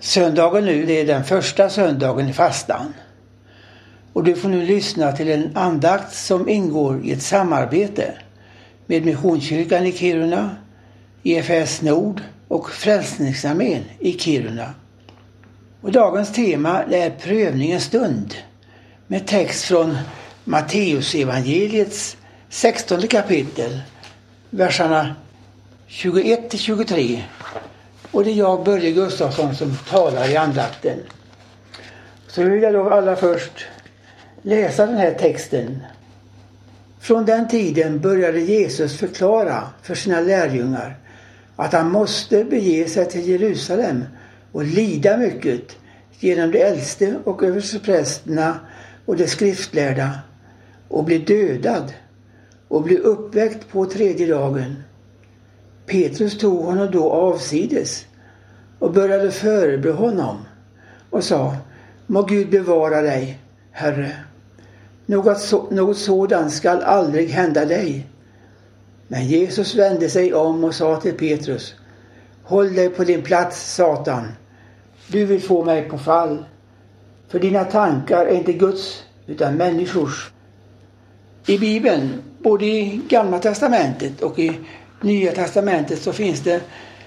Söndagen nu, det är den första söndagen i fastan. Och du får nu lyssna till en andakt som ingår i ett samarbete med Missionskyrkan i Kiruna, EFS Nord och Frälsningsarmén i Kiruna. Och dagens tema är prövningens stund med text från Matteus evangeliets 16 kapitel, verserna 21-23. Och det är jag, Börje Gustafsson, som talar i andakten. Så vill jag då allra först läsa den här texten. Från den tiden började Jesus förklara för sina lärjungar att han måste bege sig till Jerusalem och lida mycket genom de äldste och översteprästerna och de skriftlärda och bli dödad och bli uppväckt på tredje dagen. Petrus tog honom då avsides och började förebrå honom och sa: må Gud bevara dig, Herre. Något sådant skall aldrig hända dig. Men Jesus vände sig om och sa till Petrus: håll dig på din plats, Satan. Du vill få mig på fall. För dina tankar är inte Guds utan människors. I Bibeln, både i Gamla testamentet och i Nya testamentet, så finns det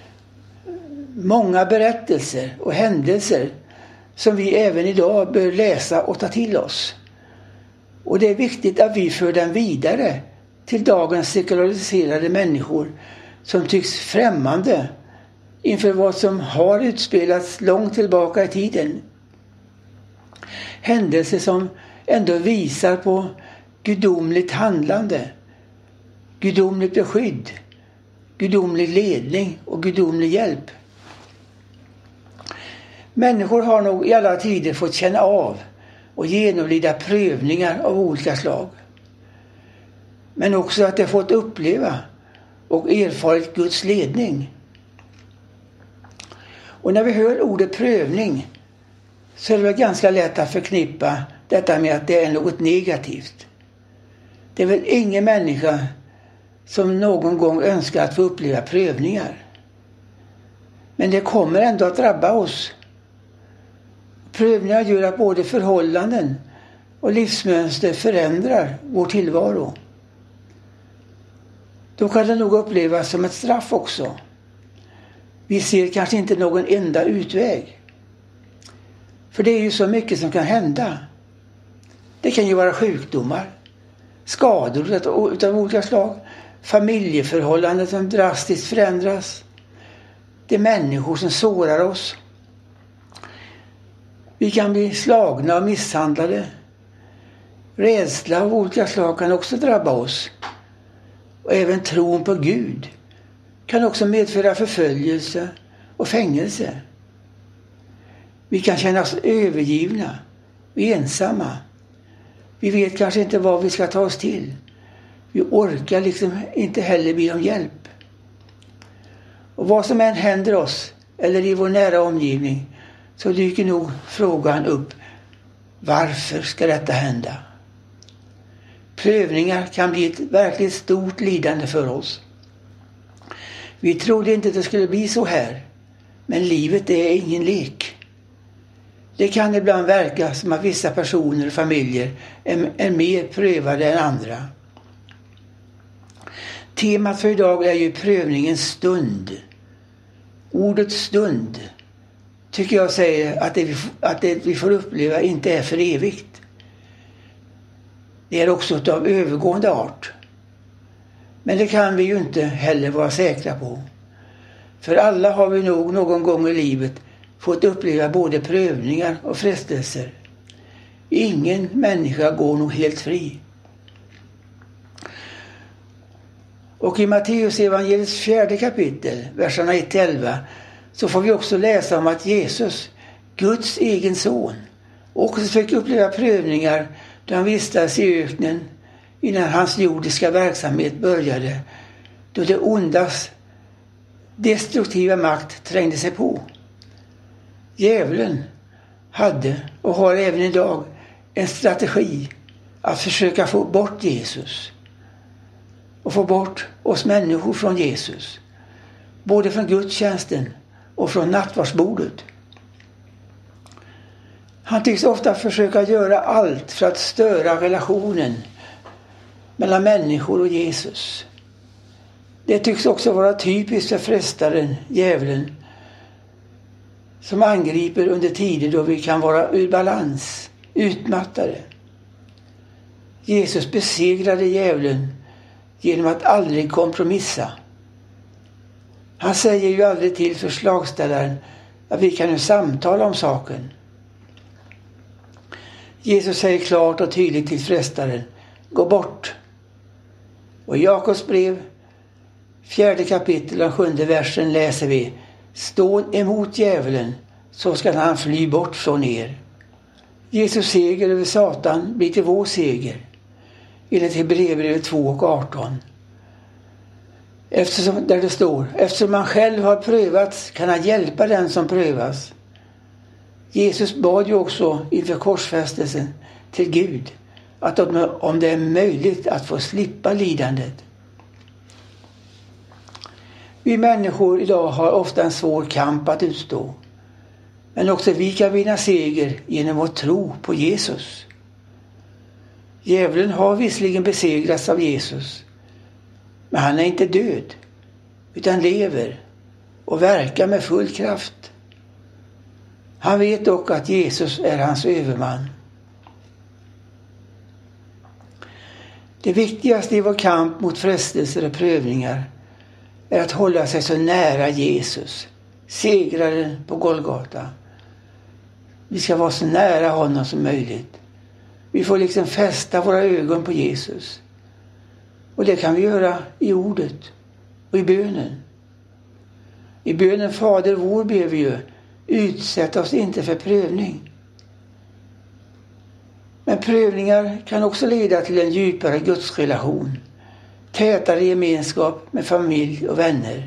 många berättelser och händelser som vi även idag bör läsa och ta till oss. Och det är viktigt att vi för den vidare till dagens sekulariserade människor som tycks främmande inför vad som har utspelats långt tillbaka i tiden. Händelser som ändå visar på gudomligt handlande, gudomligt beskydd, gudomlig ledning och gudomlig hjälp. Människor har nog i alla tider fått känna av och genomlida prövningar av olika slag. Men också att de fått uppleva och erfarit Guds ledning. Och när vi hör ordet prövning så är det väl ganska lätt att förknippa detta med att det är något negativt. Det är väl ingen människa som någon gång önskar att få uppleva prövningar. Men det kommer ändå att drabba oss. Prövningar gör att både förhållanden och livsmönster förändrar vår tillvaro. Då kan det nog upplevas som ett straff också. Vi ser kanske inte någon enda utväg. För det är ju så mycket som kan hända. Det kan ju vara sjukdomar, skador av olika slag, familjeförhållanden som drastiskt förändras. Det är människor som sårar oss. Vi kan bli slagna och misshandlade. Rädsla av olika slag kan också drabba oss. Och även tron på Gud kan också medföra förföljelse och fängelse. Vi kan känna oss övergivna och ensamma. Vi vet kanske inte vad vi ska ta oss till. Vi orkar liksom inte heller be om hjälp. Och vad som än händer oss eller i vår nära omgivning så dyker nog frågan upp: varför ska detta hända? Prövningar kan bli ett verkligt stort lidande för oss. Vi trodde inte att det skulle bli så här, men livet är ingen lek. Det kan ibland verka som att vissa personer och familjer är mer prövade än andra. Temat för idag är ju prövningens stund. Ordet stund tycker jag säger att det vi får uppleva inte är för evigt. Det är också av övergående art. Men det kan vi ju inte heller vara säkra på. För alla har vi nog någon gång i livet fått uppleva både prövningar och frestelser. Ingen människa går nog helt fri. Och i Matteus evangeliets 4 kapitel, verserna 1-11, så får vi också läsa om att Jesus, Guds egen son, också fick uppleva prövningar då han vistades i öknen innan hans jordiska verksamhet började, då det ondas destruktiva makt trängde sig på. Djävulen hade och har även idag en strategi att försöka få bort Jesus och få bort oss människor från Jesus, både från gudstjänsten och från nattvardsbordet. Han tycks ofta försöka göra allt för att störa relationen mellan människor och Jesus. Det tycks också vara typiskt för frestaren, djävulen, som angriper under tider då vi kan vara ur balans, utmattade. Jesus besegrade djävulen genom att aldrig kompromissa. Han säger ju aldrig till förslagsställaren att vi kan nu samtala om saken. Jesus säger klart och tydligt till frestaren: gå bort. Och i Jakobs brev, 4 kapitel och 7 versen läser vi: stå emot djävulen, så ska han fly bort från er. Jesus seger över Satan blir till vår seger, enligt Hebreerbrevet 2 och 18. Där det står: eftersom han själv har prövats kan han hjälpa den som prövas. Jesus bad ju också inför korsfästelsen till Gud att om det är möjligt att få slippa lidandet. Vi människor idag har ofta en svår kamp att utstå. Men också vi kan vinna seger genom vår tro på Jesus. Djävulen har visserligen besegrats av Jesus, men han är inte död, utan lever och verkar med full kraft. Han vet dock att Jesus är hans överman. Det viktigaste i vår kamp mot frestelser och prövningar är att hålla sig så nära Jesus, segraren på Golgata. Vi ska vara så nära honom som möjligt. Vi får liksom fästa våra ögon på Jesus. Och det kan vi göra i ordet och i bönen. I bönen Fader vår ber vi ju: utsätt oss inte för prövning. Men prövningar kan också leda till en djupare gudsrelation, tätare gemenskap med familj och vänner.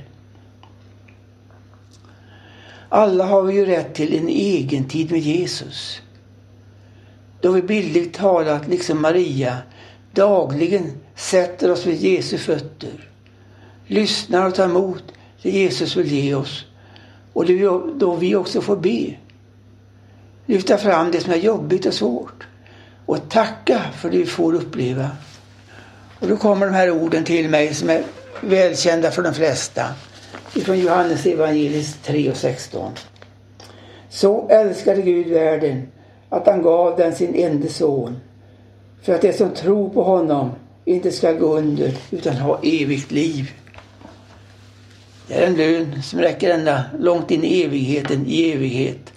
Alla har vi ju rätt till en egen tid med Jesus, då vi bildligt talat, liksom Maria, dagligen sätter oss vid Jesu fötter, lyssnar och tar emot det Jesus vill ge oss, och då vi också får be, lyfta fram det som är jobbigt och svårt och tacka för det vi får uppleva. Och då kommer de här orden till mig som är välkända för de flesta, ifrån Johannes evangelis 3:16. Så älskade Gud världen att han gav den sin enda son, för att det som tror på honom inte ska gå under utan ha evigt liv. Det är en lön som räcker ända långt in i evigheten, i evighet.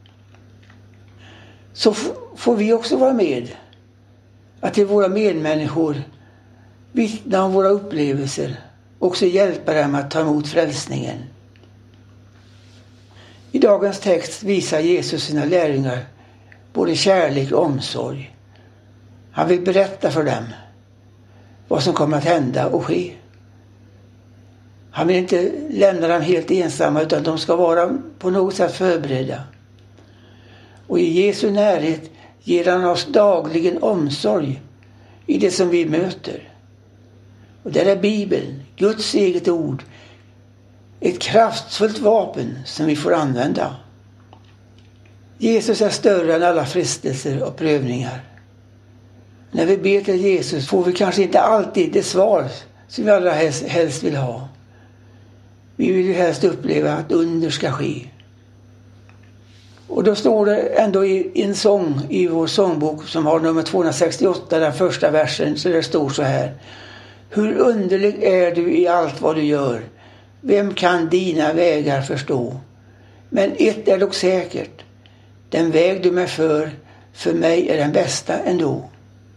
Så får vi också vara med att till våra medmänniskor vittna om våra upplevelser, också hjälpa dem att ta emot frälsningen. I dagens text visar Jesus sina lärjungar både kärlek och omsorg. Han vill berätta för dem vad som kommer att hända och ske. Han vill inte lämna dem helt ensamma, utan de ska vara på något sätt förberedda. Och i Jesu närhet ger han oss dagligen omsorg i det som vi möter. Och där är Bibeln, Guds eget ord, ett kraftfullt vapen som vi får använda. Jesus är större än alla frestelser och prövningar. När vi ber till Jesus får vi kanske inte alltid det svar som vi allra helst vill ha. Vi vill ju helst uppleva att under ska ske. Och då står det ändå i en sång i vår sångbok som har nummer 268, den första versen, så det står så här: hur underlig är du i allt vad du gör, vem kan dina vägar förstå? Men ett är dock säkert, den väg du mig för mig är den bästa ändå.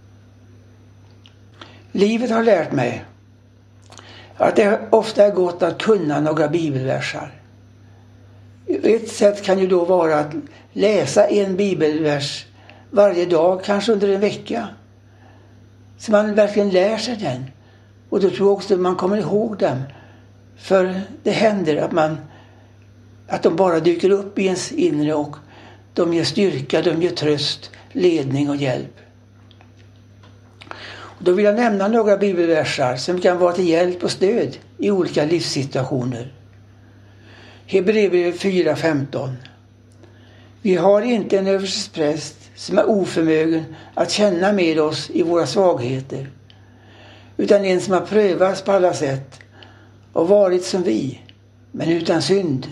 Livet har lärt mig att det ofta är gott att kunna några bibelversar. Ett sätt kan ju då vara att läsa en bibelvers varje dag, kanske under en vecka, så man verkligen lär sig den. Och då tror jag också att man kommer ihåg dem. För det händer att de bara dyker upp i ens inre, och de ger styrka, de ger tröst, ledning och hjälp. Och då vill jag nämna några bibelversar som kan vara till hjälp och stöd i olika livssituationer. Hebreerbrevet 4:15. Vi har inte en överstepräst som är oförmögen att känna med oss i våra svagheter, utan en som har prövats på alla sätt och varit som vi, men utan synd.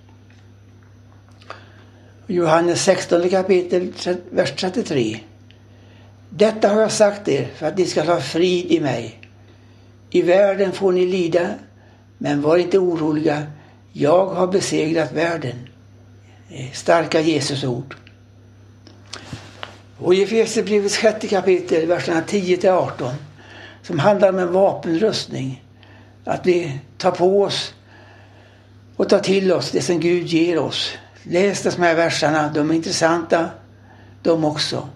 Johannes 16 kapitel, vers 33. Detta har jag sagt er för att ni ska ha frid i mig. I världen får ni lida, men var inte oroliga. Jag har besegrat världen. Starka Jesus ord. Och i Efesierbrevets 6 kapitel, verserna 10-18, som handlar om en vapenrustning. Att vi tar på oss och tar till oss det som Gud ger oss. Läs de här verserna, de är intressanta, de också.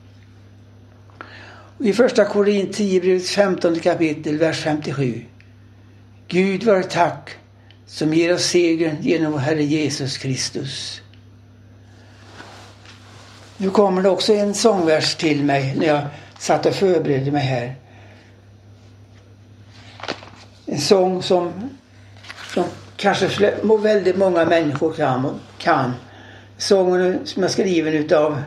I första Korinthierbrevets 15 kapitel, vers 57. Gud var tack som ger oss segern genom vår Herre Jesus Kristus. Nu kommer det också en sångvers till mig när jag satt och förberedde mig här. En sång som kanske väldigt många människor kan. Sången som är skriven av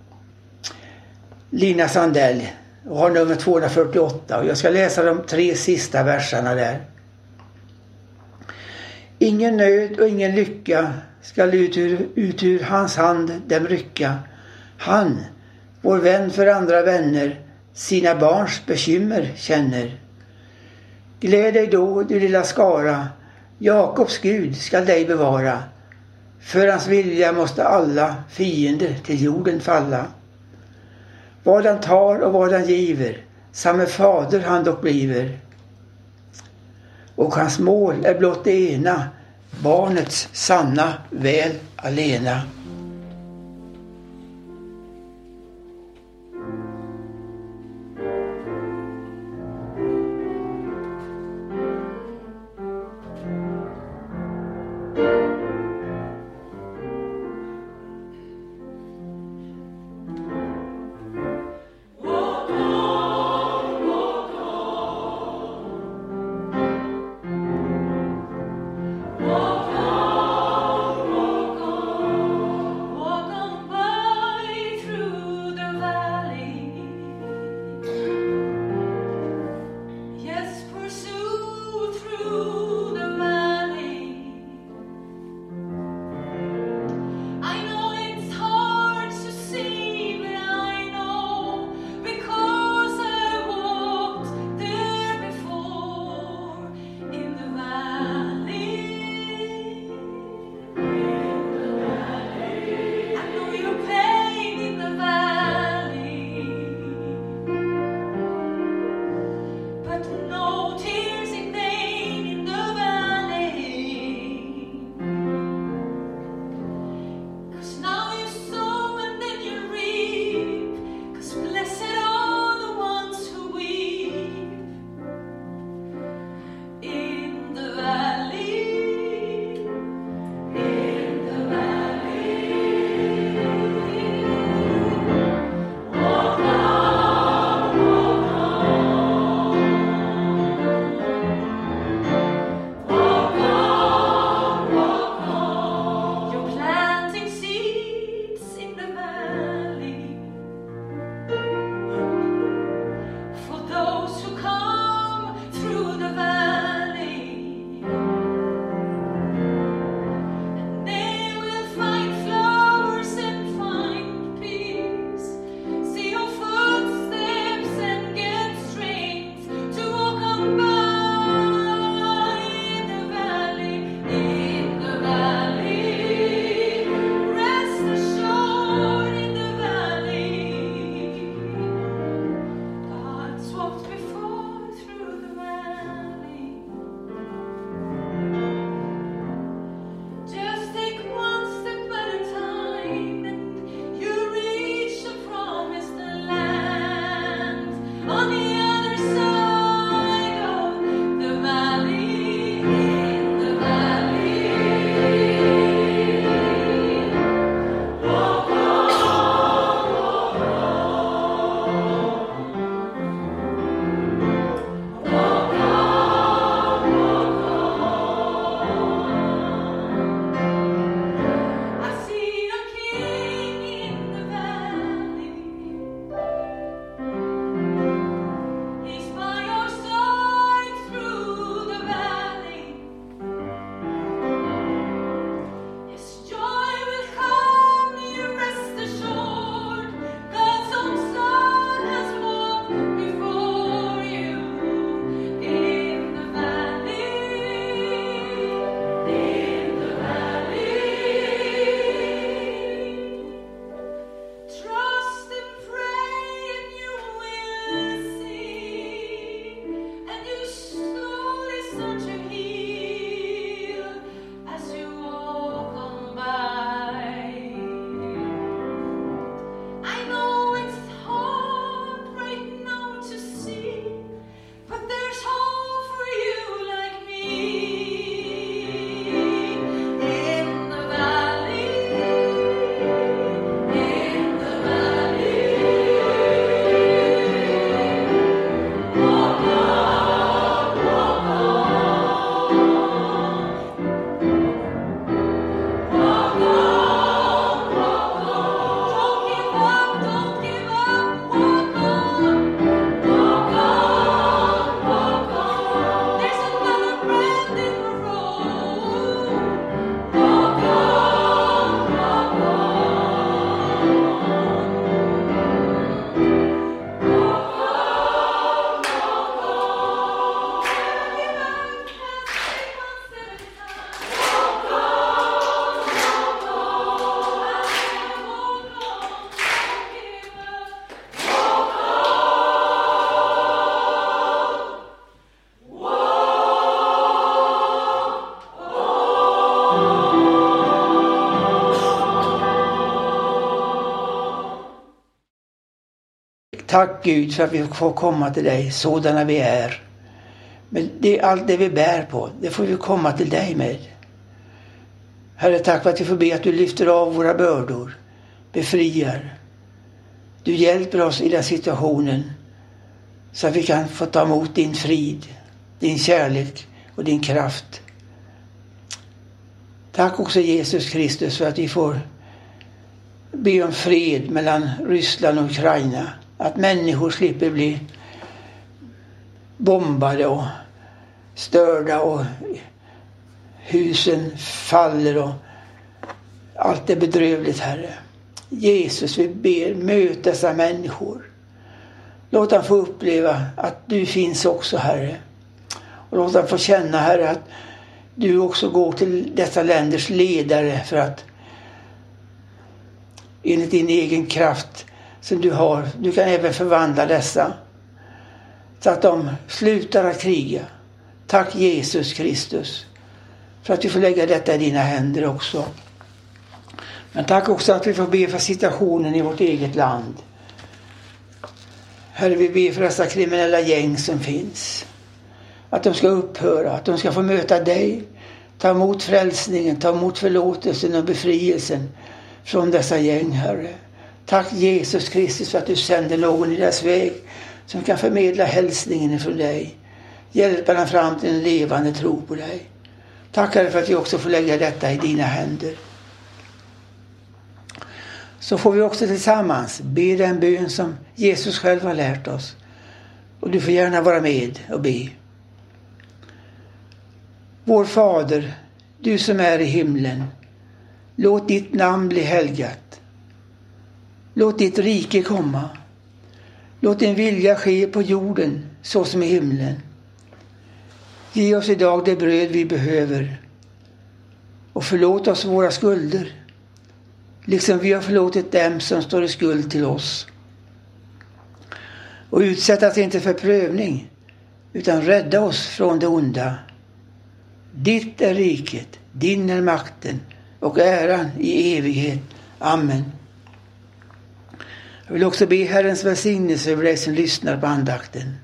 Lina Sandell och har nummer 248. Och jag ska läsa de 3 sista verserna där. Ingen nöd och ingen lycka skall ut ur hans hand dem rycka. Han, vår vän för andra vänner, sina barns bekymmer känner. Gläd dig då, du lilla skara, Jakobs Gud skall dig bevara. För hans vilja måste alla fiender till jorden falla. Vad han tar och vad han giver, samme fader han dock bliver. Och hans mål är blott det ena, barnets sanna väl alena. Tack Gud för att vi får komma till dig sådana vi är. Men allt det vi bär på, det får vi komma till dig med. Herre, tack för att vi får be att du lyfter av våra bördor, befriar. Du hjälper oss i den situationen så att vi kan få ta emot din frid, din kärlek och din kraft. Tack också Jesus Kristus för att vi får be om fred mellan Ryssland och Ukraina. Att människor slipper bli bombade och störda och husen faller och allt är bedrövligt, Herre. Jesus, vi ber, möt dessa människor. Låt dem få uppleva att du finns också, Herre. Och låt dem få känna, Herre, att du också går till dessa länders ledare för att enligt din egen kraft som du har, du kan även förvandla dessa så att de slutar att kriga. Tack Jesus Kristus för att du får lägga detta i dina händer också. Men tack också att vi får be för situationen i vårt eget land. Herre, vi ber för dessa kriminella gäng som finns. Att de ska upphöra, att de ska få möta dig. Ta emot frälsningen, ta emot förlåtelsen och befrielsen från dessa gäng, Herre. Tack Jesus Kristus för att du sänder någon i deras väg som kan förmedla hälsningen från dig. Hjälpa dem fram till en levande tro på dig. Tack Herre för att vi också får lägga detta i dina händer. Så får vi också tillsammans be den bön som Jesus själv har lärt oss. Och du får gärna vara med och be. Vår Fader, du som är i himlen, låt ditt namn bli helgat. Låt ditt rike komma. Låt din vilja ske på jorden så som i himlen. Ge oss idag det bröd vi behöver. Och förlåt oss våra skulder, liksom vi har förlåtit dem som står i skuld till oss. Och utsätt oss inte för prövning, utan rädda oss från det onda. Ditt är riket, din är makten och äran i evighet. Amen. Jag vill också be Herrens välsignelse över dig som lyssnar på andakten.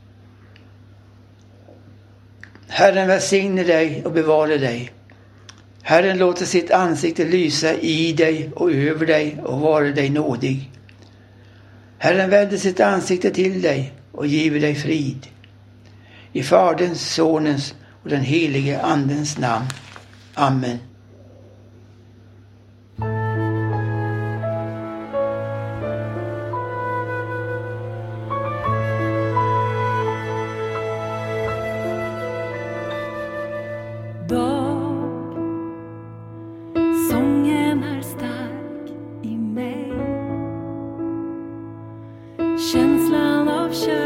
Herren välsigne dig och bevara dig. Herren låter sitt ansikte lysa i dig och över dig och vara dig nådig. Herren vänder sitt ansikte till dig och giver dig frid. I Faderns, Sonens och den helige Andens namn. Amen. Sången är stark i mig. Känslan av kärlek